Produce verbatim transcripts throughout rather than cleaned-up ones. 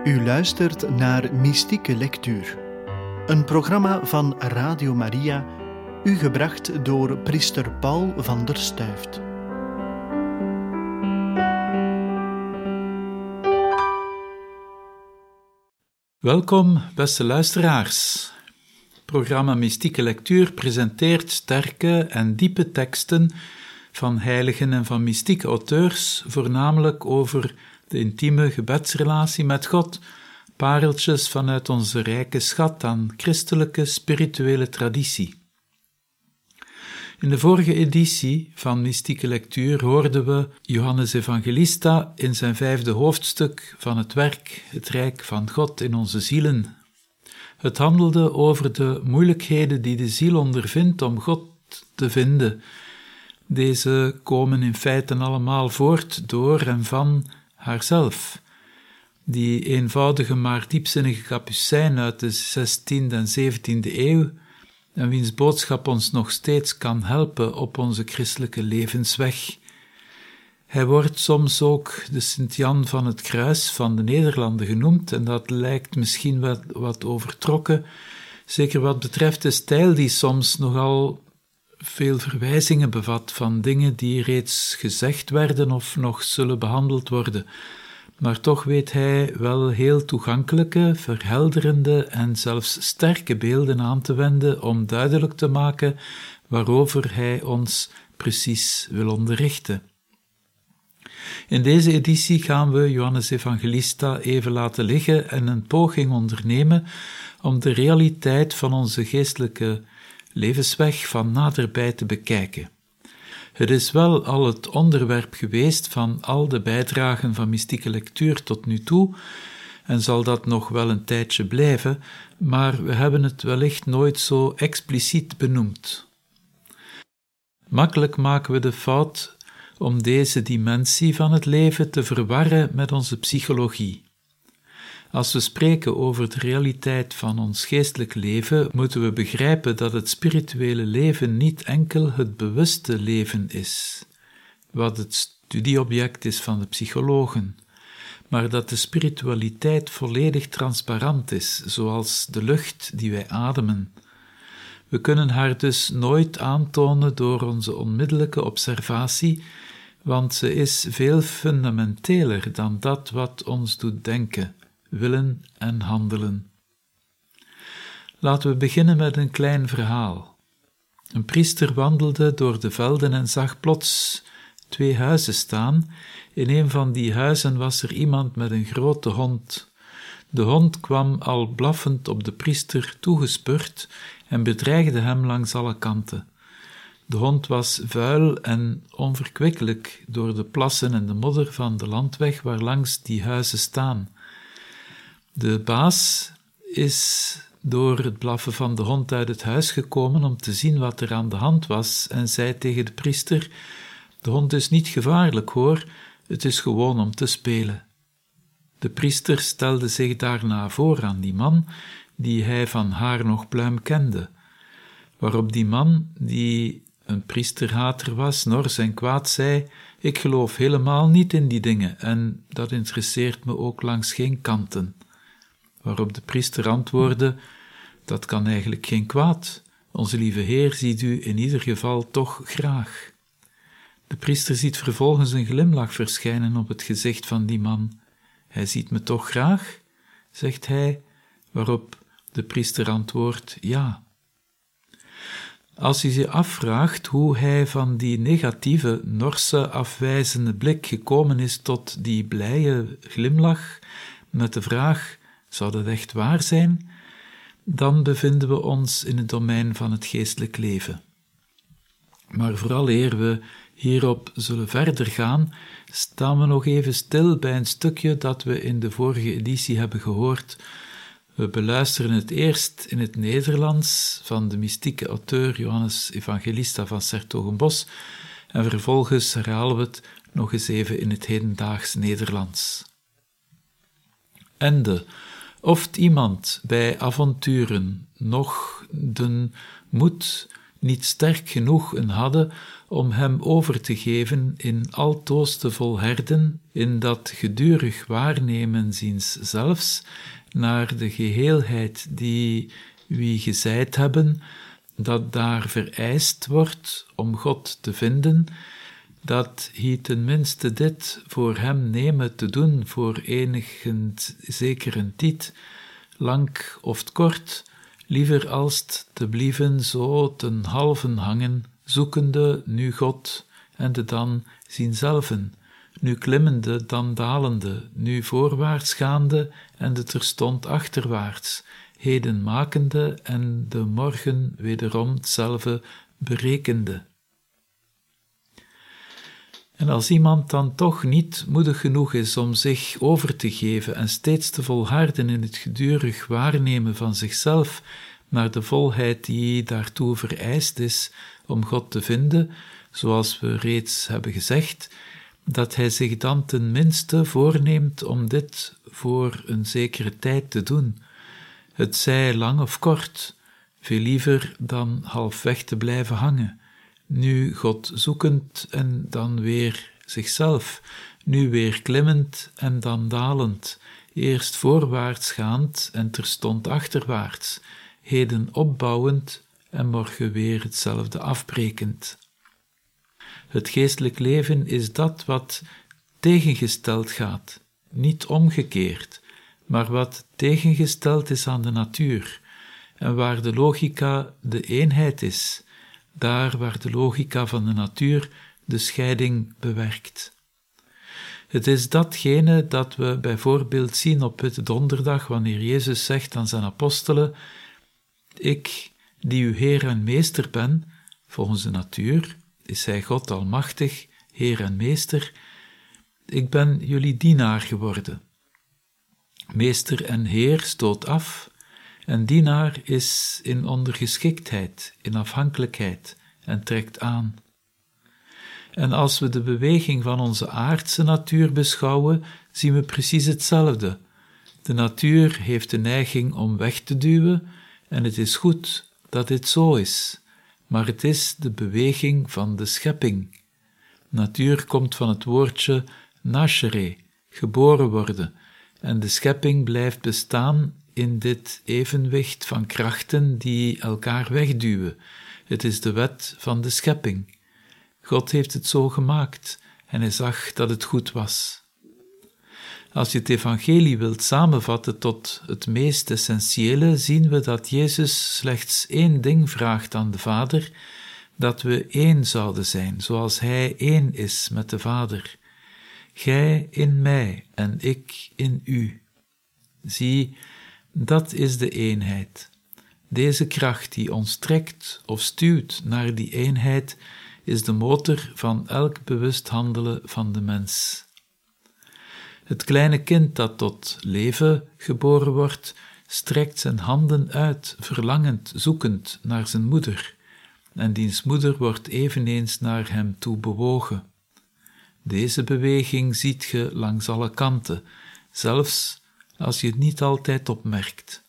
U luistert naar Mystieke Lectuur, een programma van Radio Maria, u gebracht door priester Paul van der Stuyft. Welkom, beste luisteraars. Het programma Mystieke Lectuur presenteert sterke en diepe teksten van heiligen en van mystieke auteurs, voornamelijk over de intieme gebedsrelatie met God, pareltjes vanuit onze rijke schat aan christelijke spirituele traditie. In de vorige editie van Mystieke Lectuur hoorden we Johannes Evangelista in zijn vijfde hoofdstuk van het werk Het Rijk van God in onze zielen. Het handelde over de moeilijkheden die de ziel ondervindt om God te vinden. Deze komen in feite allemaal voort door en van haarzelf. Die eenvoudige maar diepzinnige kapucijn uit de zestiende en zeventiende eeuw, en wiens boodschap ons nog steeds kan helpen op onze christelijke levensweg. Hij wordt soms ook de Sint-Jan van het Kruis van de Nederlanden genoemd, en dat lijkt misschien wat, wat overtrokken, zeker wat betreft de stijl die soms nogal veel verwijzingen bevat van dingen die reeds gezegd werden of nog zullen behandeld worden. Maar toch weet hij wel heel toegankelijke, verhelderende en zelfs sterke beelden aan te wenden om duidelijk te maken waarover hij ons precies wil onderrichten. In deze editie gaan we Johannes Evangelista even laten liggen en een poging ondernemen om de realiteit van onze geestelijke levensweg van naderbij te bekijken. Het is wel al het onderwerp geweest van al de bijdragen van mystieke lectuur tot nu toe, en zal dat nog wel een tijdje blijven, maar we hebben het wellicht nooit zo expliciet benoemd. Makkelijk maken we de fout om deze dimensie van het leven te verwarren met onze psychologie. Als we spreken over de realiteit van ons geestelijk leven, moeten we begrijpen dat het spirituele leven niet enkel het bewuste leven is, wat het studieobject is van de psychologen, maar dat de spiritualiteit volledig transparant is, zoals de lucht die wij ademen. We kunnen haar dus nooit aantonen door onze onmiddellijke observatie, want ze is veel fundamenteler dan dat wat ons doet denken, willen en handelen. Laten we beginnen met een klein verhaal. Een priester wandelde door de velden en zag plots twee huizen staan. In een van die huizen was er iemand met een grote hond. De hond kwam al blaffend op de priester toegespurt en bedreigde hem langs alle kanten. De hond was vuil en onverkwikkelijk door de plassen en de modder van de landweg waarlangs die huizen staan. De baas is door het blaffen van de hond uit het huis gekomen om te zien wat er aan de hand was en zei tegen de priester: "De hond is niet gevaarlijk hoor, het is gewoon om te spelen." De priester stelde zich daarna voor aan die man, die hij van haar nog pluim kende, waarop die man, die een priesterhater was, nors en kwaad zei: "Ik geloof helemaal niet in die dingen en dat interesseert me ook langs geen kanten." Waarop de priester antwoordde: "Dat kan eigenlijk geen kwaad. Onze lieve Heer ziet u in ieder geval toch graag." De priester ziet vervolgens een glimlach verschijnen op het gezicht van die man. "Hij ziet me toch graag?" zegt hij, waarop de priester antwoordt: "Ja." Als u zich afvraagt hoe hij van die negatieve, norse, afwijzende blik gekomen is tot die blije glimlach met de vraag: zou dat echt waar zijn? Dan bevinden we ons in het domein van het geestelijk leven. Maar vooraleer we hierop zullen verder gaan, staan we nog even stil bij een stukje dat we in de vorige editie hebben gehoord. We beluisteren het eerst in het Nederlands van de mystieke auteur Johannes Evangelista van 's-Hertogenbosch en vervolgens herhalen we het nog eens even in het hedendaags Nederlands. Ende. Oft iemand bij avonturen nog den moed niet sterk genoeg in hadden om hem over te geven in altoos te volherden in dat gedurig waarnemen ziens zelfs naar de geheelheid die wie gezeid hebben, dat daar vereist wordt om God te vinden, dat hij tenminste dit voor hem nemen te doen voor enigend zekere tijd, lang of kort, liever als te blieven zo ten halven hangen, zoekende nu God en de dan zienzelven, nu klimmende dan dalende, nu voorwaarts gaande en de terstond achterwaarts, heden makende en de morgen wederom hetzelfde berekende. En als iemand dan toch niet moedig genoeg is om zich over te geven en steeds te volharden in het gedurig waarnemen van zichzelf naar de volheid die daartoe vereist is om God te vinden, zoals we reeds hebben gezegd, dat hij zich dan tenminste voorneemt om dit voor een zekere tijd te doen, het zij lang of kort, veel liever dan halfweg te blijven hangen, nu God zoekend en dan weer zichzelf, nu weer klimmend en dan dalend, eerst voorwaarts gaand en terstond achterwaarts, heden opbouwend en morgen weer hetzelfde afbrekend. Het geestelijk leven is dat wat tegengesteld gaat, niet omgekeerd, maar wat tegengesteld is aan de natuur, en waar de logica de eenheid is, daar waar de logica van de natuur de scheiding bewerkt. Het is datgene dat we bijvoorbeeld zien op Witte Donderdag, wanneer Jezus zegt aan zijn apostelen: ik, die uw Heer en Meester ben, volgens de natuur is hij God almachtig, Heer en Meester, ik ben jullie dienaar geworden. Meester en Heer stoot af, en dienaar is in ondergeschiktheid, in afhankelijkheid en trekt aan. En als we de beweging van onze aardse natuur beschouwen, zien we precies hetzelfde. De natuur heeft de neiging om weg te duwen, en het is goed dat dit zo is, maar het is de beweging van de schepping. Natuur komt van het woordje nascere, geboren worden, en de schepping blijft bestaan in dit evenwicht van krachten die elkaar wegduwen. Het is de wet van de schepping. God heeft het zo gemaakt en hij zag dat het goed was. Als je het evangelie wilt samenvatten tot het meest essentiële, zien we dat Jezus slechts één ding vraagt aan de Vader, dat we één zouden zijn, zoals hij één is met de Vader. Gij in mij en ik in u. Zie, dat is de eenheid. Deze kracht die ons trekt of stuwt naar die eenheid, is de motor van elk bewust handelen van de mens. Het kleine kind dat tot leven geboren wordt, strekt zijn handen uit, verlangend, zoekend naar zijn moeder, en diens moeder wordt eveneens naar hem toe bewogen. Deze beweging ziet je langs alle kanten, zelfs als je het niet altijd opmerkt.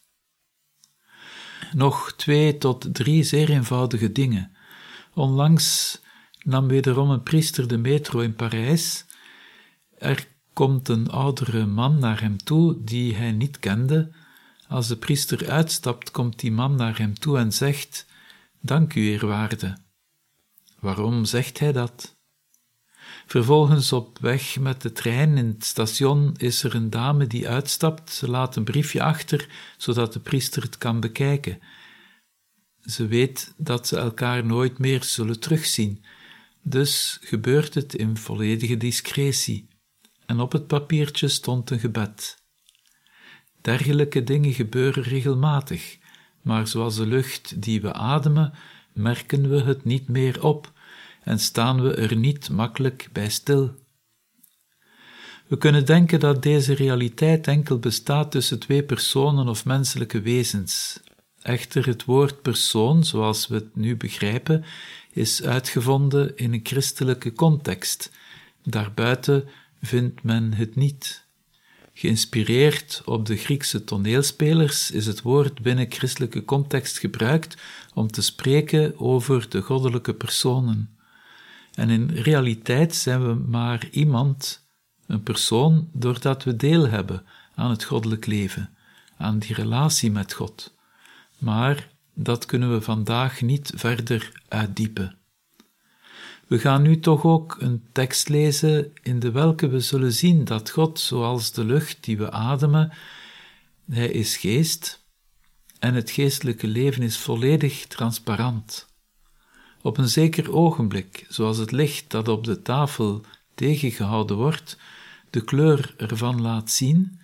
Nog twee tot drie zeer eenvoudige dingen. Onlangs nam wederom een priester de metro in Parijs. Er komt een oudere man naar hem toe die hij niet kende. Als de priester uitstapt, komt die man naar hem toe en zegt: dank u, eerwaarde. Waarom zegt hij dat? Vervolgens op weg met de trein in het station is er een dame die uitstapt. Ze laat een briefje achter, zodat de priester het kan bekijken. Ze weet dat ze elkaar nooit meer zullen terugzien. Dus gebeurt het in volledige discretie. En op het papiertje stond een gebed. Dergelijke dingen gebeuren regelmatig, maar zoals de lucht die we ademen, merken we het niet meer op en staan we er niet makkelijk bij stil. We kunnen denken dat deze realiteit enkel bestaat tussen twee personen of menselijke wezens. Echter, het woord persoon, zoals we het nu begrijpen, is uitgevonden in een christelijke context. Daarbuiten vindt men het niet. Geïnspireerd op de Griekse toneelspelers is het woord binnen christelijke context gebruikt om te spreken over de goddelijke personen. En in realiteit zijn we maar iemand, een persoon, doordat we deel hebben aan het goddelijk leven, aan die relatie met God. Maar dat kunnen we vandaag niet verder uitdiepen. We gaan nu toch ook een tekst lezen in de welke we zullen zien dat God, zoals de lucht die we ademen, Hij is geest en het geestelijke leven is volledig transparant. Op een zeker ogenblik, zoals het licht dat op de tafel tegengehouden wordt, de kleur ervan laat zien.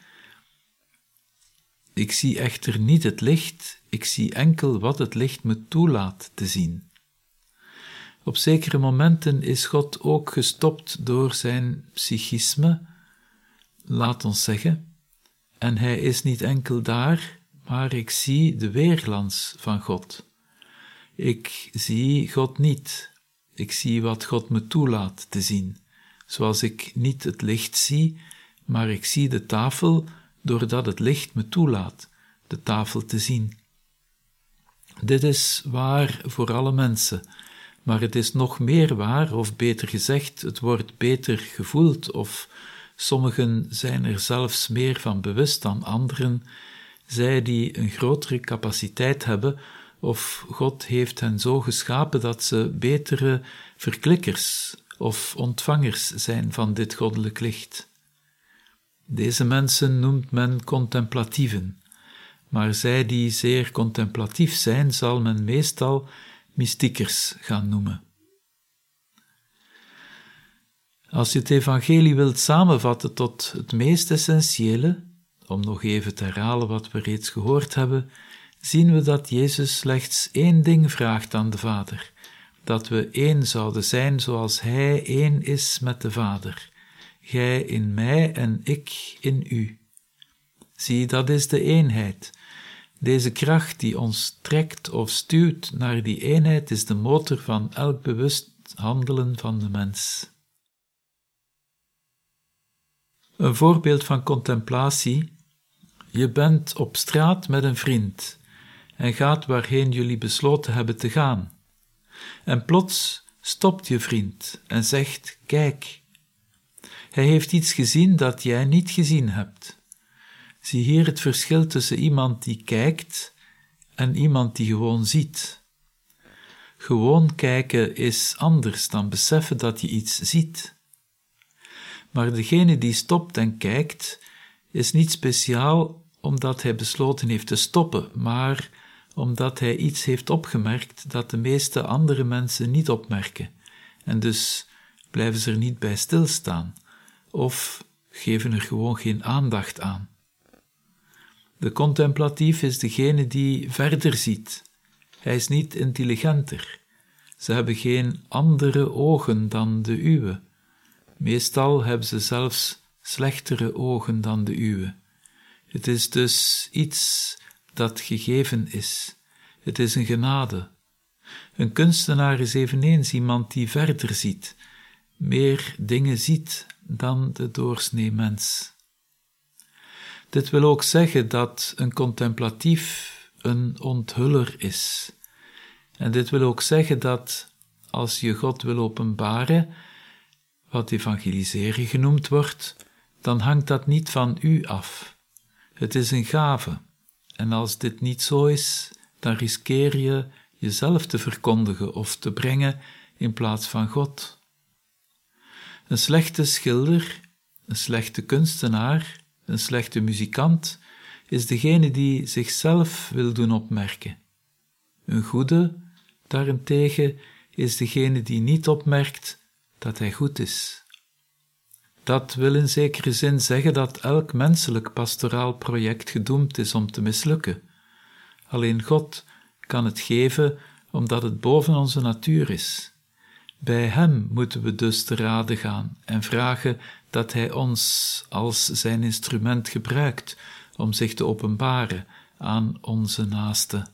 Ik zie echter niet het licht, ik zie enkel wat het licht me toelaat te zien. Op zekere momenten is God ook gestopt door zijn psychisme, laat ons zeggen, en hij is niet enkel daar, maar ik zie de weerglans van God. Ik zie God niet, ik zie wat God me toelaat te zien, zoals ik niet het licht zie, maar ik zie de tafel doordat het licht me toelaat de tafel te zien. Dit is waar voor alle mensen, maar het is nog meer waar, of beter gezegd, het wordt beter gevoeld, of sommigen zijn er zelfs meer van bewust dan anderen, zij die een grotere capaciteit hebben, of God heeft hen zo geschapen dat ze betere verklikkers of ontvangers zijn van dit goddelijk licht. Deze mensen noemt men contemplatieven, maar zij die zeer contemplatief zijn, zal men meestal mystiekers gaan noemen. Als je het evangelie wilt samenvatten tot het meest essentiële, om nog even te herhalen wat we reeds gehoord hebben, zien we dat Jezus slechts één ding vraagt aan de Vader, dat we één zouden zijn zoals Hij één is met de Vader, Gij in mij en ik in u. Zie, dat is de eenheid. Deze kracht die ons trekt of stuwt naar die eenheid is de motor van elk bewust handelen van de mens. Een voorbeeld van contemplatie. Je bent op straat met een vriend en gaat waarheen jullie besloten hebben te gaan. En plots stopt je vriend en zegt, kijk. Hij heeft iets gezien dat jij niet gezien hebt. Zie hier het verschil tussen iemand die kijkt en iemand die gewoon ziet. Gewoon kijken is anders dan beseffen dat je iets ziet. Maar degene die stopt en kijkt, is niet speciaal omdat hij besloten heeft te stoppen, maar omdat hij iets heeft opgemerkt dat de meeste andere mensen niet opmerken, en dus blijven ze er niet bij stilstaan, of geven er gewoon geen aandacht aan. De contemplatief is degene die verder ziet. Hij is niet intelligenter. Ze hebben geen andere ogen dan de uwe. Meestal hebben ze zelfs slechtere ogen dan de uwe. Het is dus iets dat gegeven is. Het is een genade. Een kunstenaar is eveneens iemand die verder ziet, meer dingen ziet dan de doorsnee mens. Dit wil ook zeggen dat een contemplatief een onthuller is. En dit wil ook zeggen dat als je God wil openbaren, wat evangeliseren genoemd wordt, dan hangt dat niet van u af. Het is een gave. En als dit niet zo is, dan riskeer je jezelf te verkondigen of te brengen in plaats van God. Een slechte schilder, een slechte kunstenaar, een slechte muzikant is degene die zichzelf wil doen opmerken. Een goede, daarentegen, is degene die niet opmerkt dat hij goed is. Dat wil in zekere zin zeggen dat elk menselijk pastoraal project gedoemd is om te mislukken. Alleen God kan het geven omdat het boven onze natuur is. Bij Hem moeten we dus te rade gaan en vragen dat Hij ons als zijn instrument gebruikt om zich te openbaren aan onze naaste.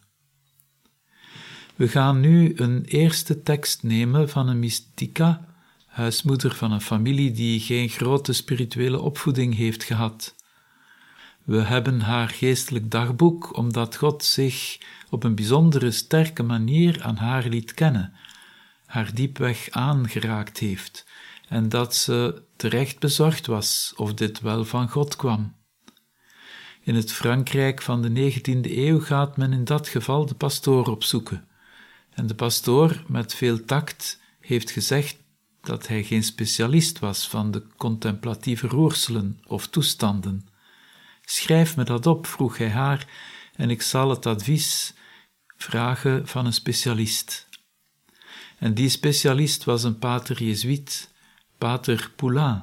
We gaan nu een eerste tekst nemen van een mystica, huismoeder van een familie die geen grote spirituele opvoeding heeft gehad. We hebben haar geestelijk dagboek omdat God zich op een bijzondere sterke manier aan haar liet kennen, haar diepweg aangeraakt heeft en dat ze terecht bezorgd was of dit wel van God kwam. In het Frankrijk van de negentiende eeuw gaat men in dat geval de pastoor opzoeken. En de pastoor, met veel tact, heeft gezegd dat hij geen specialist was van de contemplatieve roerselen of toestanden. Schrijf me dat op, vroeg hij haar, en ik zal het advies vragen van een specialist. En die specialist was een pater Jezuïet, pater Poulain,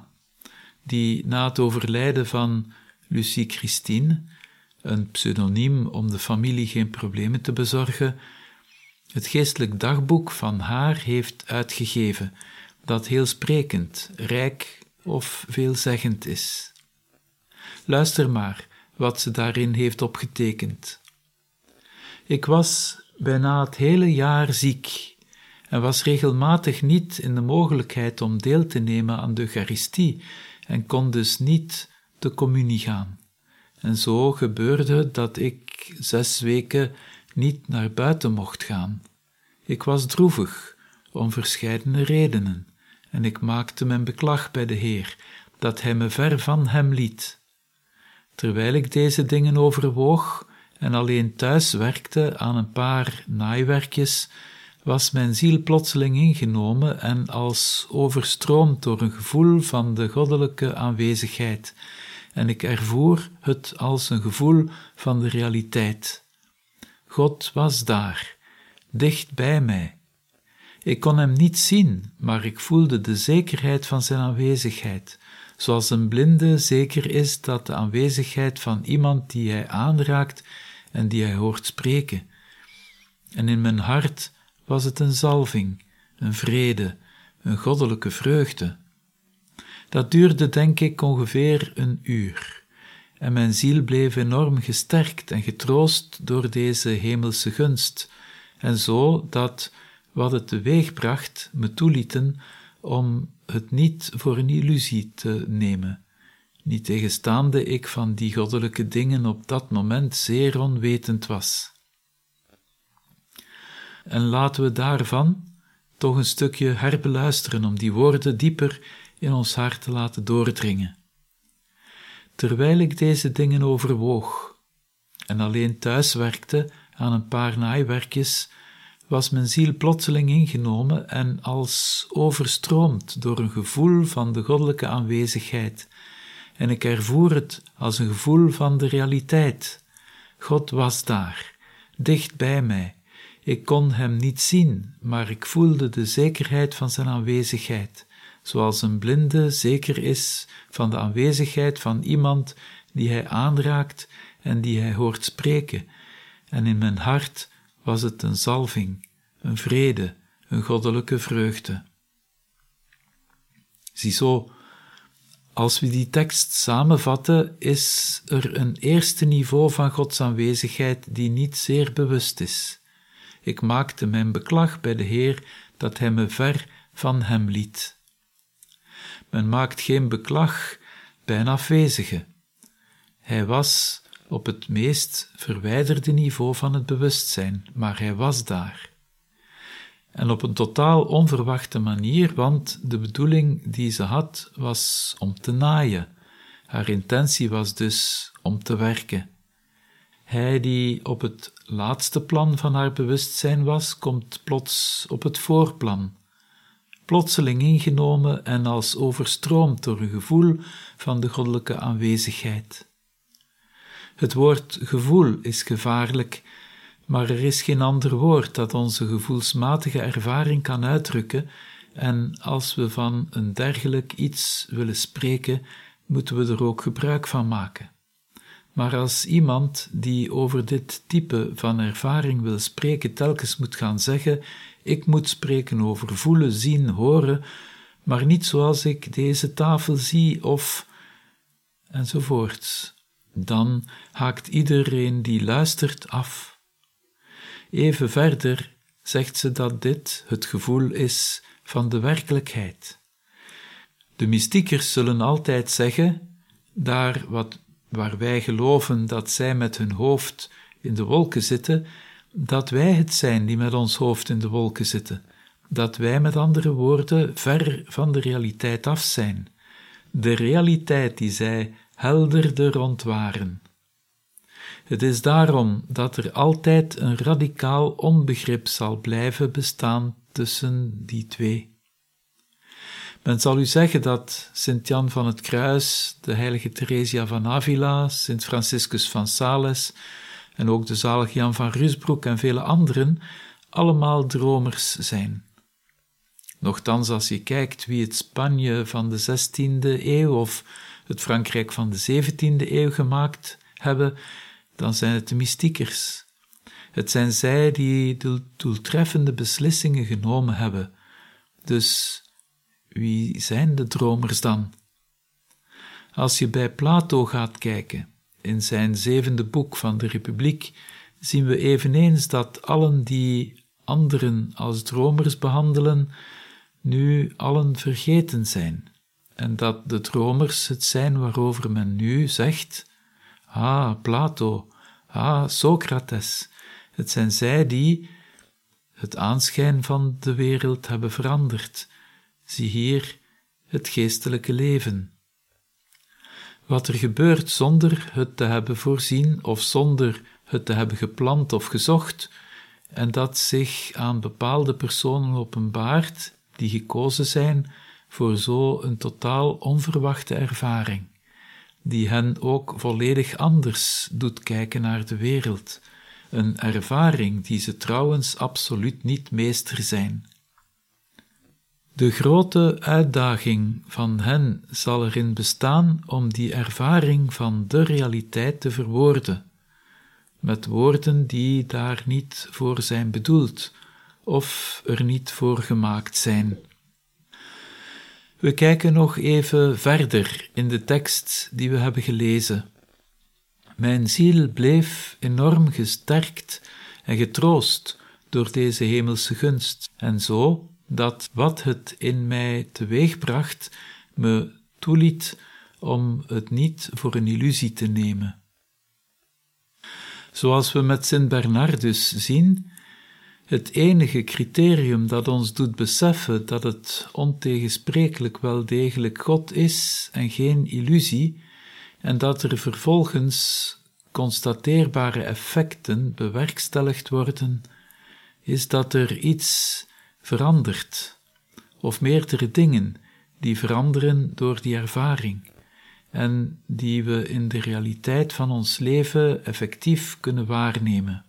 die na het overlijden van Lucie Christine, een pseudoniem om de familie geen problemen te bezorgen, het geestelijk dagboek van haar heeft uitgegeven, dat heel sprekend, rijk of veelzeggend is. Luister maar wat ze daarin heeft opgetekend. Ik was bijna het hele jaar ziek en was regelmatig niet in de mogelijkheid om deel te nemen aan de Eucharistie en kon dus niet de communie gaan. En zo gebeurde het dat ik zes weken niet naar buiten mocht gaan. Ik was droevig, om verscheidene redenen, en ik maakte mijn beklag bij de Heer, dat Hij me ver van Hem liet. Terwijl ik deze dingen overwoog en alleen thuis werkte aan een paar naaiwerkjes, was mijn ziel plotseling ingenomen en als overstroomd door een gevoel van de goddelijke aanwezigheid, en ik ervoer het als een gevoel van de realiteit. God was daar, dicht bij mij. Ik kon hem niet zien, maar ik voelde de zekerheid van zijn aanwezigheid, zoals een blinde zeker is dat de aanwezigheid van iemand die hij aanraakt en die hij hoort spreken. En in mijn hart was het een zalving, een vrede, een goddelijke vreugde. Dat duurde, denk ik, ongeveer een uur, en mijn ziel bleef enorm gesterkt en getroost door deze hemelse gunst, en zo dat, wat het teweegbracht, me toelieten om het niet voor een illusie te nemen, niettegenstaande ik van die goddelijke dingen op dat moment zeer onwetend was. En laten we daarvan toch een stukje herbeluisteren om die woorden dieper in ons hart te laten doordringen. Terwijl ik deze dingen overwoog en alleen thuis werkte aan een paar naaiwerkjes, was mijn ziel plotseling ingenomen en als overstroomd door een gevoel van de goddelijke aanwezigheid, en ik ervoer het als een gevoel van de realiteit. God was daar, dicht bij mij. Ik kon hem niet zien, maar ik voelde de zekerheid van zijn aanwezigheid, zoals een blinde zeker is van de aanwezigheid van iemand die hij aanraakt en die hij hoort spreken. En in mijn hart was het een zalving, een vrede, een goddelijke vreugde. Ziezo, als we die tekst samenvatten, is er een eerste niveau van Gods aanwezigheid die niet zeer bewust is. Ik maakte mijn beklag bij de Heer dat Hij me ver van Hem liet. Men maakt geen beklag bij een afwezige. Hij was op het meest verwijderde niveau van het bewustzijn, maar hij was daar. En op een totaal onverwachte manier, want de bedoeling die ze had was om te naaien. Haar intentie was dus om te werken. Hij die op het laatste plan van haar bewustzijn was, komt plots op het voorplan, plotseling ingenomen en als overstroomd door een gevoel van de goddelijke aanwezigheid. Het woord gevoel is gevaarlijk, maar er is geen ander woord dat onze gevoelsmatige ervaring kan uitdrukken, en als we van een dergelijk iets willen spreken, moeten we er ook gebruik van maken. Maar als iemand die over dit type van ervaring wil spreken telkens moet gaan zeggen, ik moet spreken over voelen, zien, horen, maar niet zoals ik deze tafel zie of enzovoorts, dan haakt iedereen die luistert af. Even verder zegt ze dat dit het gevoel is van de werkelijkheid. De mystiekers zullen altijd zeggen, daar wat waar wij geloven dat zij met hun hoofd in de wolken zitten, dat wij het zijn die met ons hoofd in de wolken zitten. Dat wij met andere woorden ver van de realiteit af zijn. De realiteit die zij helderder ontwaren. Het is daarom dat er altijd een radicaal onbegrip zal blijven bestaan tussen die twee. Men zal u zeggen dat Sint Jan van het Kruis, de heilige Theresia van Avila, Sint Franciscus van Sales en ook de zalige Jan van Rusbroek en vele anderen allemaal dromers zijn. Nochtans, als je kijkt wie het Spanje van de zestiende eeuw of het Frankrijk van de zeventiende eeuw gemaakt hebben, dan zijn het de mystiekers. Het zijn zij die de doeltreffende beslissingen genomen hebben. Dus wie zijn de dromers dan? Als je bij Plato gaat kijken, in zijn zevende boek van de Republiek, zien we eveneens dat allen die anderen als dromers behandelen, nu allen vergeten zijn, en dat de dromers het zijn waarover men nu zegt, ah, Plato, ah, Socrates, het zijn zij die het aanschijn van de wereld hebben veranderd. Zie hier het geestelijke leven. Wat er gebeurt zonder het te hebben voorzien of zonder het te hebben gepland of gezocht, en dat zich aan bepaalde personen openbaart die gekozen zijn voor zo een totaal onverwachte ervaring, die hen ook volledig anders doet kijken naar de wereld, een ervaring die ze trouwens absoluut niet meester zijn. De grote uitdaging van hen zal erin bestaan om die ervaring van de realiteit te verwoorden, met woorden die daar niet voor zijn bedoeld of er niet voor gemaakt zijn. We kijken nog even verder in de tekst die we hebben gelezen. Mijn ziel bleef enorm gesterkt en getroost door deze hemelse gunst, en zo dat wat het in mij teweegbracht me toeliet om het niet voor een illusie te nemen. Zoals we met Sint Bernardus zien, het enige criterium dat ons doet beseffen dat het ontegensprekelijk wel degelijk God is en geen illusie, en dat er vervolgens constateerbare effecten bewerkstelligd worden, is dat er iets verandert, of meerdere dingen die veranderen door die ervaring, en die we in de realiteit van ons leven effectief kunnen waarnemen.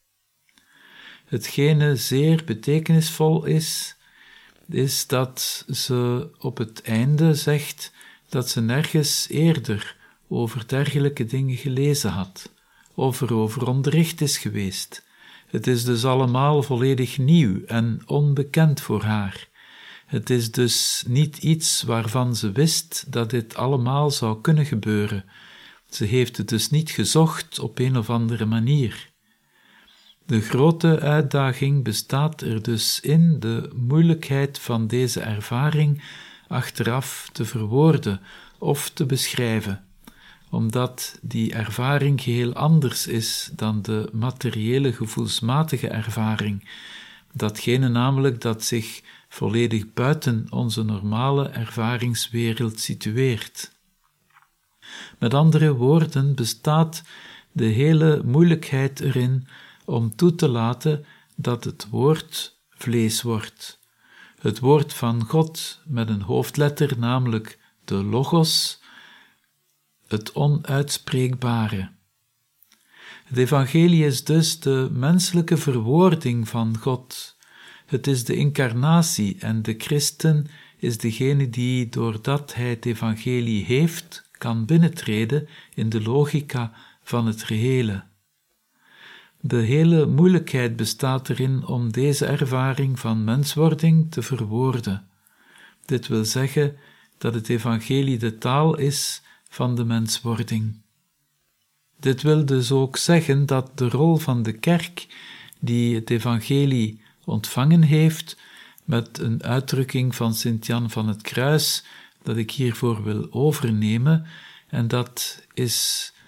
Hetgene zeer betekenisvol is, is dat ze op het einde zegt dat ze nergens eerder over dergelijke dingen gelezen had, of erover onderricht is geweest. Het is dus allemaal volledig nieuw en onbekend voor haar. Het is dus niet iets waarvan ze wist dat dit allemaal zou kunnen gebeuren. Ze heeft het dus niet gezocht op een of andere manier. De grote uitdaging bestaat er dus in de moeilijkheid van deze ervaring achteraf te verwoorden of te beschrijven, omdat die ervaring geheel anders is dan de materiële gevoelsmatige ervaring, datgene namelijk dat zich volledig buiten onze normale ervaringswereld situeert. Met andere woorden bestaat de hele moeilijkheid erin om toe te laten dat het woord vlees wordt. Het woord van God met een hoofdletter, namelijk de Logos, het onuitspreekbare. Het evangelie is dus de menselijke verwoording van God. Het is de incarnatie en de christen is degene die, doordat hij het evangelie heeft, kan binnentreden in de logica van het gehele. De hele moeilijkheid bestaat erin om deze ervaring van menswording te verwoorden. Dit wil zeggen dat het evangelie de taal is van de menswording. Dit wil dus ook zeggen dat de rol van de kerk, die het evangelie ontvangen heeft, met een uitdrukking van Sint Jan van het Kruis, dat ik hiervoor wil overnemen, en dat is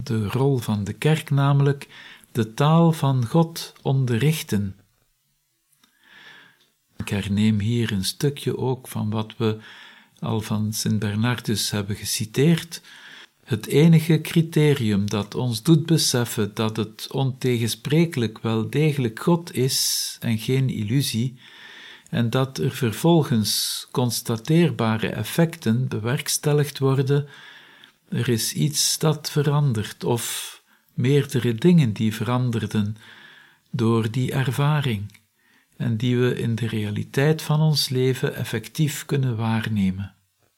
de rol van de kerk, namelijk de taal van God onderrichten. Ik herneem hier een stukje ook van wat we al van Sint Bernardus hebben geciteerd. Het enige criterium dat ons doet beseffen dat het ontegensprekelijk wel degelijk God is en geen illusie, en dat er vervolgens constateerbare effecten bewerkstelligd worden, er is iets dat verandert, of meerdere dingen die veranderden door die ervaring, en die we in de realiteit van ons leven effectief kunnen waarnemen.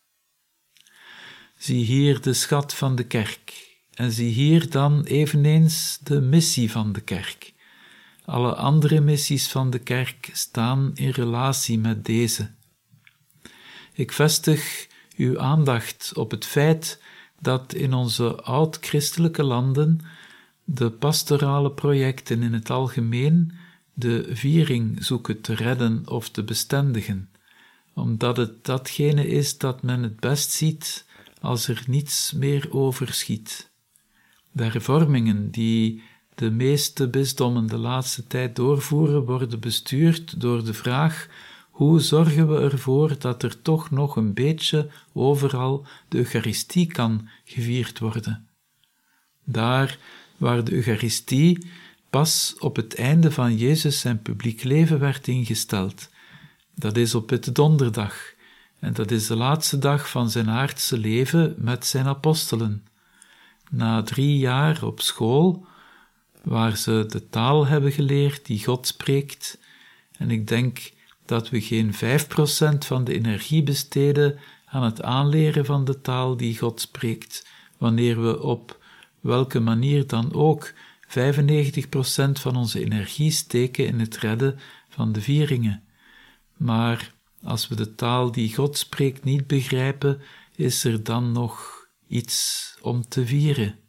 Zie hier de schat van de kerk, en zie hier dan eveneens de missie van de kerk. Alle andere missies van de kerk staan in relatie met deze. Ik vestig uw aandacht op het feit dat in onze oud-christelijke landen de pastorale projecten in het algemeen de viering zoeken te redden of te bestendigen, omdat het datgene is dat men het best ziet als er niets meer overschiet. De hervormingen die de meeste bisdommen de laatste tijd doorvoeren, worden bestuurd door de vraag: hoe zorgen we ervoor dat er toch nog een beetje overal de Eucharistie kan gevierd worden? Daar waar de Eucharistie pas op het einde van Jezus zijn publiek leven werd ingesteld, dat is op Witte Donderdag, en dat is de laatste dag van zijn aardse leven met zijn apostelen. Na drie jaar op school, waar ze de taal hebben geleerd die God spreekt, en ik denk dat we geen vijf procent van de energie besteden aan het aanleren van de taal die God spreekt, wanneer we op welke manier dan ook vijfennegentig procent van onze energie steken in het redden van de vieringen. Maar als we de taal die God spreekt niet begrijpen, is er dan nog iets om te vieren.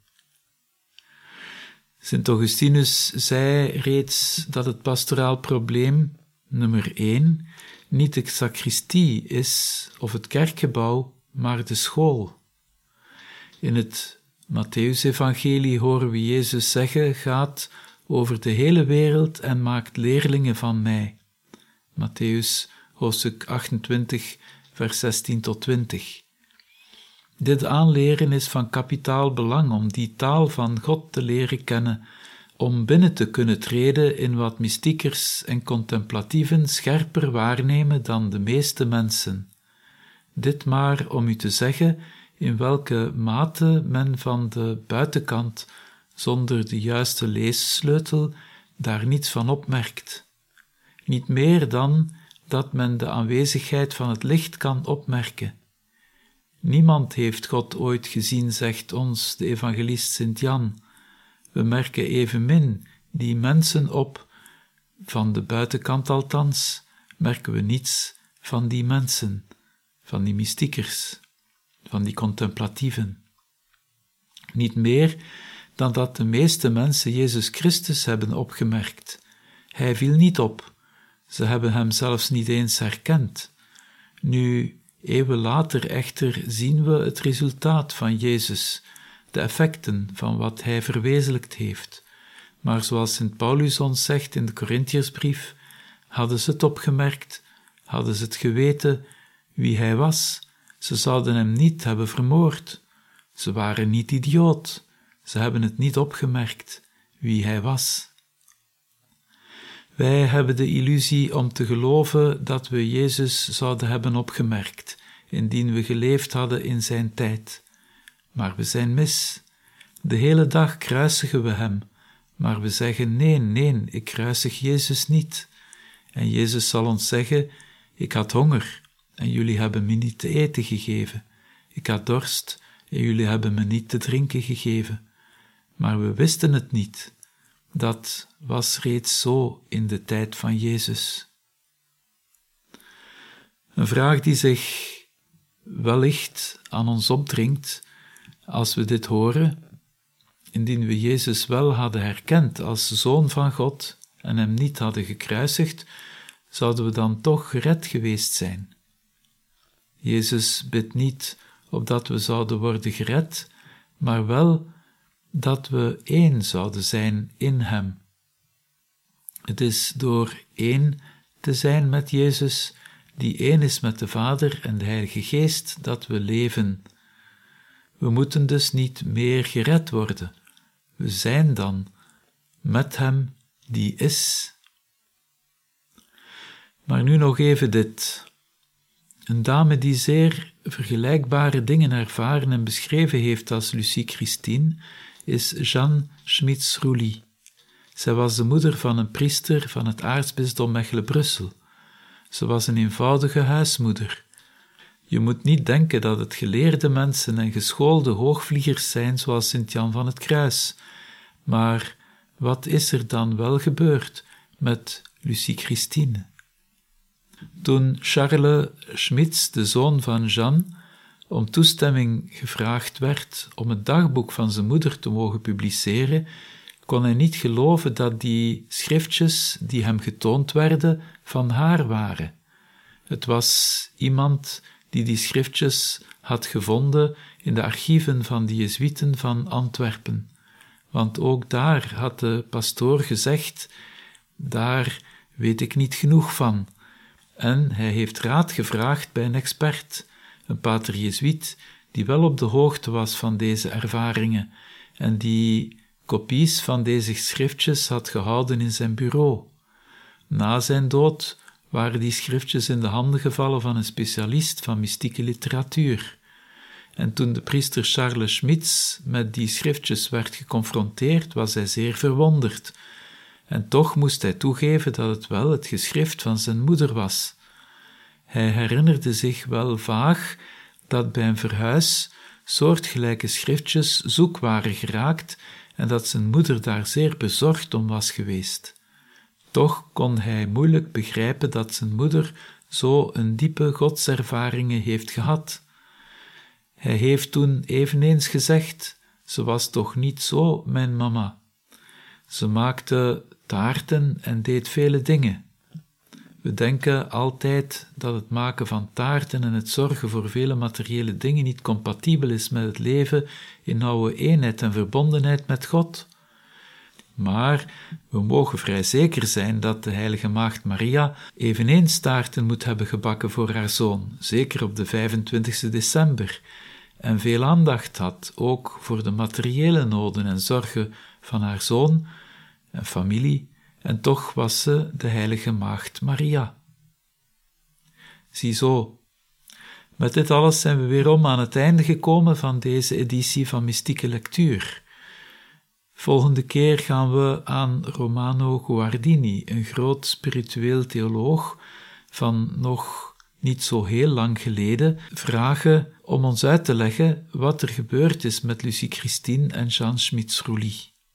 Sint Augustinus zei reeds dat het pastoraal probleem, nummer één, niet de sacristie is of het kerkgebouw, maar de school. In het Mattheüs-evangelie horen we Jezus zeggen: gaat over de hele wereld en maakt leerlingen van mij. Mattheüs hoofdstuk achtentwintig, vers zestien tot twintig. Dit aanleren is van kapitaal belang om die taal van God te leren kennen, om binnen te kunnen treden in wat mystiekers en contemplatieven scherper waarnemen dan de meeste mensen. Dit maar om u te zeggen in welke mate men van de buitenkant, zonder de juiste leessleutel, daar niets van opmerkt. Niet meer dan dat men de aanwezigheid van het licht kan opmerken. Niemand heeft God ooit gezien, zegt ons de evangelist Sint Jan. We merken evenmin die mensen op, van de buitenkant althans, merken we niets van die mensen, van die mystiekers, van die contemplatieven. Niet meer dan dat de meeste mensen Jezus Christus hebben opgemerkt. Hij viel niet op, ze hebben hem zelfs niet eens herkend. Nu, eeuwen later echter zien we het resultaat van Jezus, de effecten van wat hij verwezenlijkt heeft. Maar zoals Sint Paulus ons zegt in de Korintiersbrief, hadden ze het opgemerkt, hadden ze het geweten wie hij was, ze zouden hem niet hebben vermoord. Ze waren niet idioot, ze hebben het niet opgemerkt wie hij was. Wij hebben de illusie om te geloven dat we Jezus zouden hebben opgemerkt, indien we geleefd hadden in zijn tijd. Maar we zijn mis. De hele dag kruisigen we hem, maar we zeggen: nee, nee, ik kruisig Jezus niet. En Jezus zal ons zeggen: ik had honger en jullie hebben me niet te eten gegeven. Ik had dorst en jullie hebben me niet te drinken gegeven. Maar we wisten het niet. Dat was reeds zo in de tijd van Jezus. Een vraag die zich wellicht aan ons opdringt als we dit horen: indien we Jezus wel hadden herkend als Zoon van God en hem niet hadden gekruisigd, zouden we dan toch gered geweest zijn? Jezus bidt niet opdat we zouden worden gered, maar wel dat we één zouden zijn in hem. Het is door één te zijn met Jezus, die één is met de Vader en de Heilige Geest, dat we leven. We moeten dus niet meer gered worden. We zijn dan met hem die is. Maar nu nog even dit. Een dame die zeer vergelijkbare dingen ervaren en beschreven heeft als Lucie Christine, is Jeanne Schmitz-Rouly. Zij was de moeder van een priester van het aartsbisdom Mechelen-Brussel. Ze was een eenvoudige huismoeder. Je moet niet denken dat het geleerde mensen en geschoolde hoogvliegers zijn zoals Sint-Jan van het Kruis. Maar wat is er dan wel gebeurd met Lucie Christine? Toen Charles Schmitz, de zoon van Jeanne, om toestemming gevraagd werd om het dagboek van zijn moeder te mogen publiceren, kon hij niet geloven dat die schriftjes die hem getoond werden van haar waren. Het was iemand die die schriftjes had gevonden in de archieven van de Jezuïeten van Antwerpen. Want ook daar had de pastoor gezegd, daar weet ik niet genoeg van. En hij heeft raad gevraagd bij een expert, een pater Jezuïet, die wel op de hoogte was van deze ervaringen en die kopies van deze schriftjes had gehouden in zijn bureau. Na zijn dood waren die schriftjes in de handen gevallen van een specialist van mystieke literatuur. En toen de priester Charles Schmitz met die schriftjes werd geconfronteerd, was hij zeer verwonderd. En toch moest hij toegeven dat het wel het geschrift van zijn moeder was. Hij herinnerde zich wel vaag dat bij een verhuis soortgelijke schriftjes zoek waren geraakt en dat zijn moeder daar zeer bezorgd om was geweest. Toch kon hij moeilijk begrijpen dat zijn moeder zo een diepe godservaringen heeft gehad. Hij heeft toen eveneens gezegd, ze was toch niet zo mijn mama. Ze maakte taarten en deed vele dingen. We denken altijd dat het maken van taarten en het zorgen voor vele materiële dingen niet compatibel is met het leven in nauwe eenheid en verbondenheid met God. Maar we mogen vrij zeker zijn dat de heilige maagd Maria eveneens taarten moet hebben gebakken voor haar zoon, zeker op de vijfentwintigste december, en veel aandacht had, ook voor de materiële noden en zorgen van haar zoon en familie, en toch was ze de heilige maagd Maria. Ziezo, met dit alles zijn we weerom aan het einde gekomen van deze editie van Mystieke Lectuur. Volgende keer gaan we aan Romano Guardini, een groot spiritueel theoloog van nog niet zo heel lang geleden, vragen om ons uit te leggen wat er gebeurd is met Lucie Christine en Jeanne Schmitz-Rouly.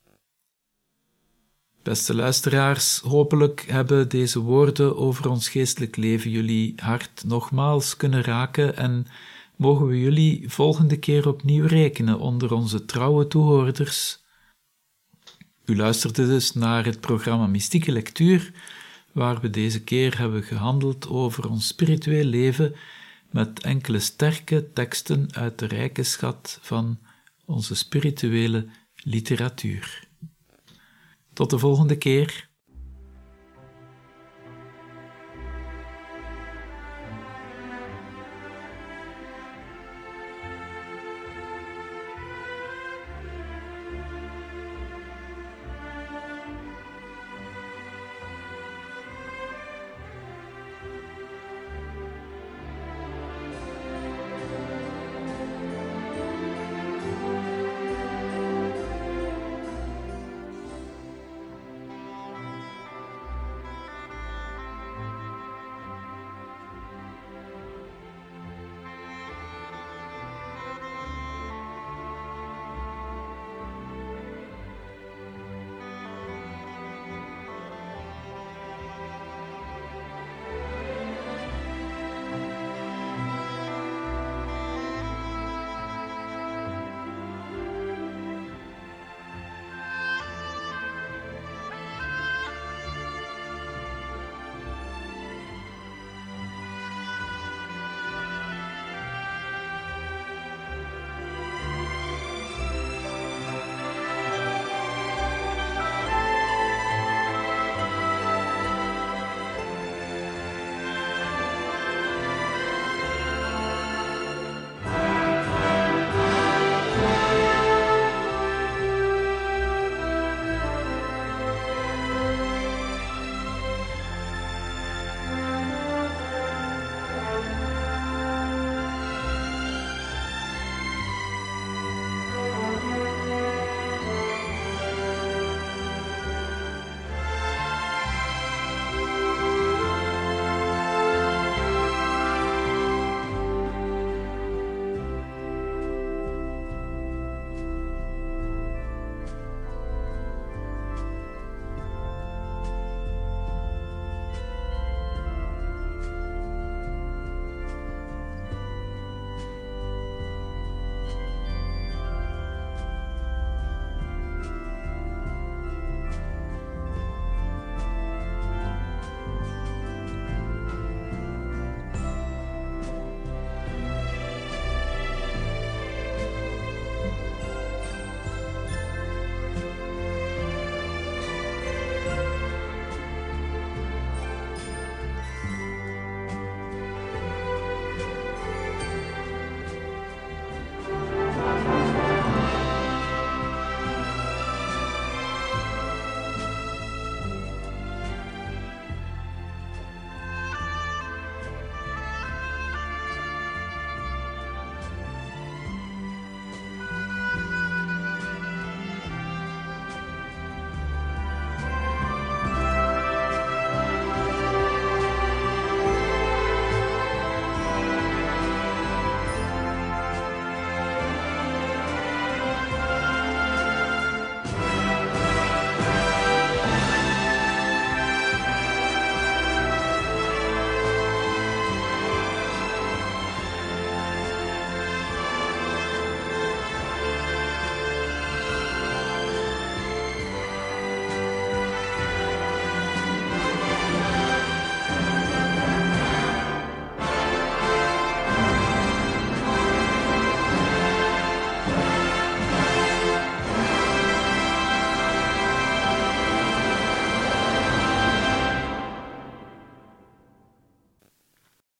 Beste luisteraars, hopelijk hebben deze woorden over ons geestelijk leven jullie hart nogmaals kunnen raken en mogen we jullie volgende keer opnieuw rekenen onder onze trouwe toehoorders. U luisterde dus naar het programma Mystieke Lectuur, waar we deze keer hebben gehandeld over ons spiritueel leven met enkele sterke teksten uit de rijke schat van onze spirituele literatuur. Tot de volgende keer.